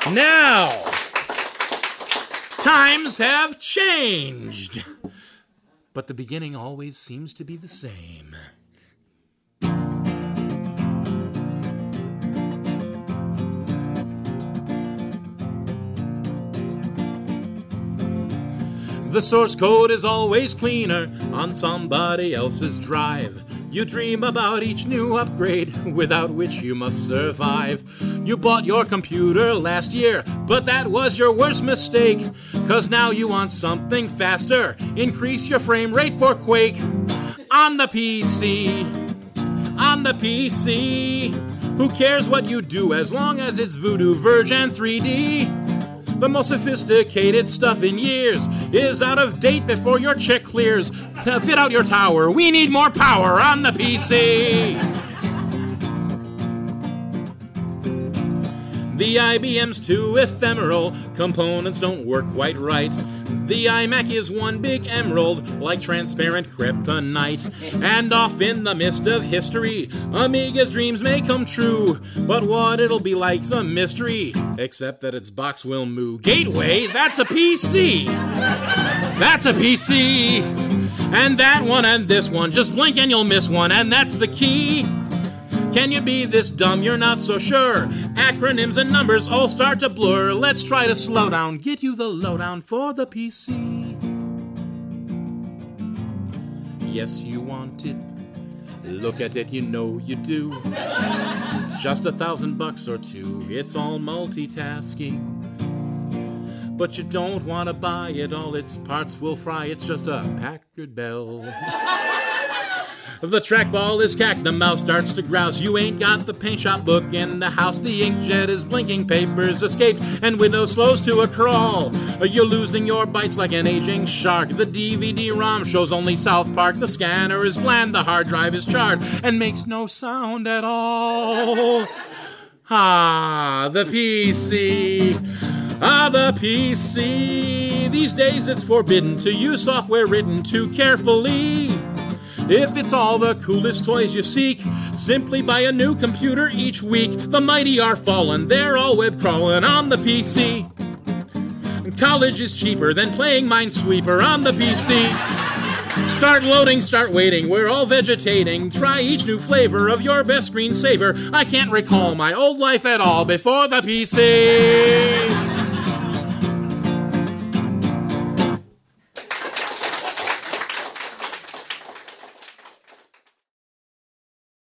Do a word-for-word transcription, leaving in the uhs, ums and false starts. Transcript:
Now, times have changed, but the beginning always seems to be the same. The source code is always cleaner on somebody else's drive. You dream about each new upgrade without which you must survive. You bought your computer last year, but that was your worst mistake. Cause now you want something faster. Increase your frame rate for Quake. On the P C. On the P C. Who cares what you do as long as it's Voodoo, Verge, and three D? The most sophisticated stuff in years is out of date before your check clears. Uh, fit out your tower. We need more power on the P C. The I B M's too ephemeral. Components don't work quite right. The iMac is one big emerald, like transparent kryptonite. And off in the mist of history, Amiga's dreams may come true. But what it'll be like's a mystery, except that its box will moo. Gateway, that's a P C. That's a P C. And that one and this one, just blink and you'll miss one, and that's the key. Can you be this dumb? You're not so sure. Acronyms and numbers all start to blur. Let's try to slow down, get you the lowdown for the P C. Yes, you want it. Look at it, you know you do. Just a thousand bucks or two. It's all multitasking. But you don't want to buy it. All its parts will fry. It's just a Packard Bell. The trackball is cacked, the mouse starts to grouse. You ain't got the paint shop book in the house. The inkjet is blinking, papers escaped, and Windows slows to a crawl. You're losing your bytes like an aging shark. The D V D ROM shows only South Park. The scanner is bland, the hard drive is charred, and makes no sound at all. Ah, the P C. Ah, the P C. These days it's forbidden to use software written too carefully. If it's all the coolest toys you seek, simply buy a new computer each week. The mighty are fallen, they're all web crawling on the P C. College is cheaper than playing Minesweeper on the P C. Start loading, start waiting, we're all vegetating. Try each new flavor of your best screensaver. I can't recall my old life at all before the P C.